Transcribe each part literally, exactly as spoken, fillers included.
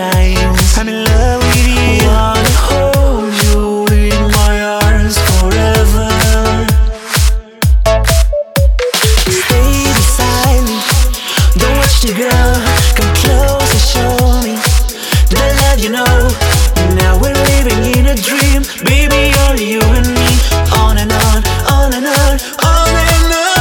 shines. I'm in love with you. Wanna hold you in my arms forever. Stay beside me, don't watch the girl. Come close and show me the love you know. Now we're living in a dream, baby, only you and me. On and on, on and on, on and on.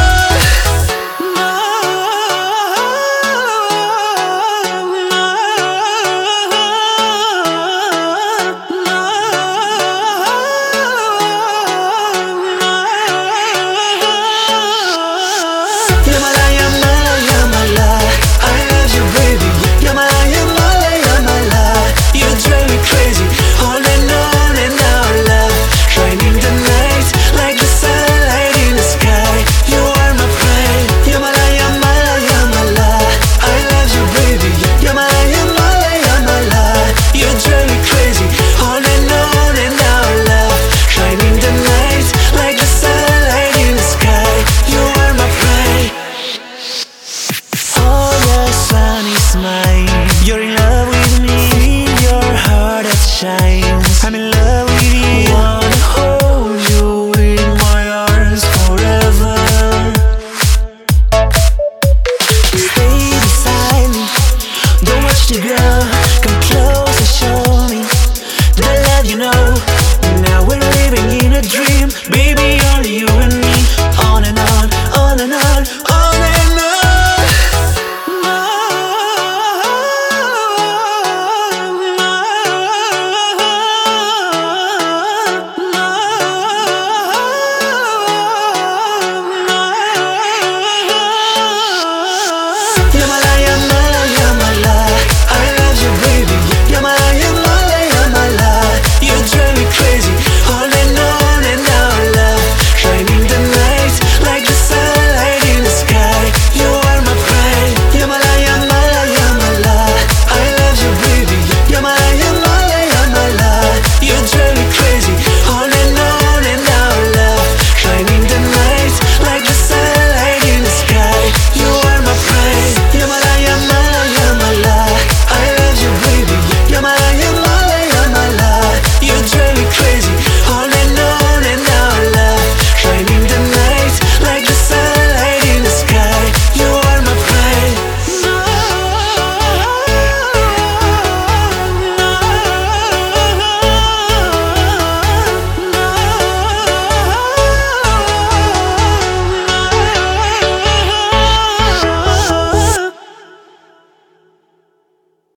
You're in love with me, your heart that shines. I'm in love with you. Wanna hold you in my arms forever. Stay beside me, don't watch the girl.